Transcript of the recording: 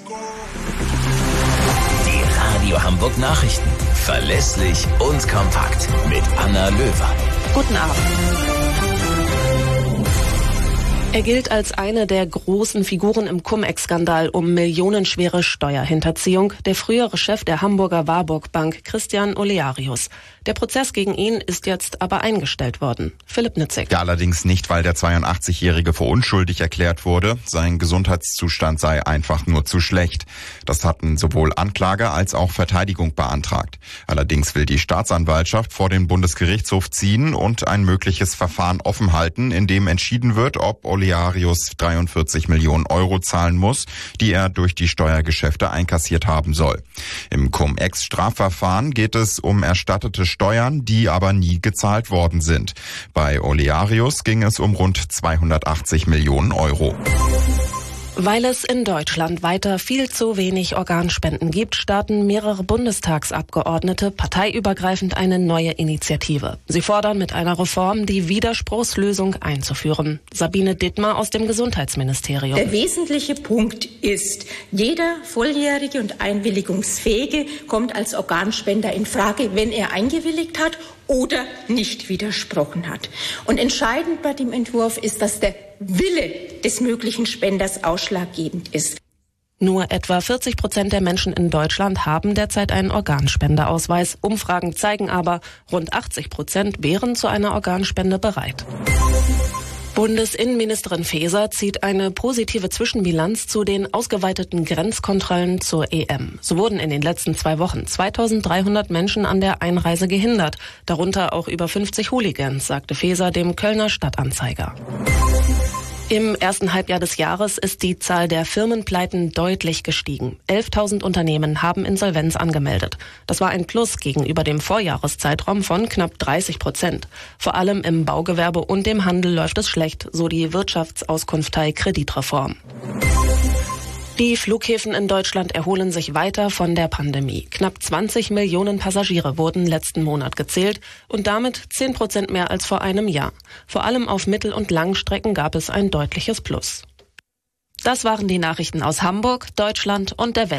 Die Radio Hamburg Nachrichten. Verlässlich und kompakt. Mit Anna Löwer. Guten Abend. Er gilt als eine der großen Figuren im Cum-Ex-Skandal um millionenschwere Steuerhinterziehung, der frühere Chef der Hamburger Warburg Bank, Christian Olearius. Der Prozess gegen ihn ist jetzt aber eingestellt worden. Philipp Nitzig. Ja, allerdings nicht, weil der 82-Jährige für unschuldig erklärt wurde. Sein Gesundheitszustand sei einfach nur zu schlecht. Das hatten sowohl Anklage als auch Verteidigung beantragt. Allerdings will die Staatsanwaltschaft vor den Bundesgerichtshof ziehen und ein mögliches Verfahren offen halten, in dem entschieden wird, ob Olearius 43 Millionen Euro zahlen muss, die er durch die Steuergeschäfte einkassiert haben soll. Im Cum-Ex-Strafverfahren geht es um erstattete Steuern, die aber nie gezahlt worden sind. Bei Olearius ging es um rund 280 Millionen Euro. Weil es in Deutschland weiter viel zu wenig Organspenden gibt, starten mehrere Bundestagsabgeordnete parteiübergreifend eine neue Initiative. Sie fordern mit einer Reform die Widerspruchslösung einzuführen. Sabine Dittmar aus dem Gesundheitsministerium. Der wesentliche Punkt ist, jeder volljährige und einwilligungsfähige kommt als Organspender in Frage, wenn er eingewilligt hat oder nicht widersprochen hat. Und entscheidend bei dem Entwurf ist, dass der Wille des möglichen Spenders ausschlaggebend ist. Nur etwa 40% der Menschen in Deutschland haben derzeit einen Organspenderausweis. Umfragen zeigen aber, rund 80% wären zu einer Organspende bereit. Bundesinnenministerin Faeser zieht eine positive Zwischenbilanz zu den ausgeweiteten Grenzkontrollen zur EM. So wurden in den letzten 2 Wochen 2300 Menschen an der Einreise gehindert, darunter auch über 50 Hooligans, sagte Faeser dem Kölner Stadtanzeiger. Im ersten Halbjahr des Jahres ist die Zahl der Firmenpleiten deutlich gestiegen. 11.000 Unternehmen haben Insolvenz angemeldet. Das war ein Plus gegenüber dem Vorjahreszeitraum von knapp 30%. Vor allem im Baugewerbe und dem Handel läuft es schlecht, so die Wirtschaftsauskunftei Kreditreform. Die Flughäfen in Deutschland erholen sich weiter von der Pandemie. Knapp 20 Millionen Passagiere wurden letzten Monat gezählt und damit 10% mehr als vor einem Jahr. Vor allem auf Mittel- und Langstrecken gab es ein deutliches Plus. Das waren die Nachrichten aus Hamburg, Deutschland und der Welt.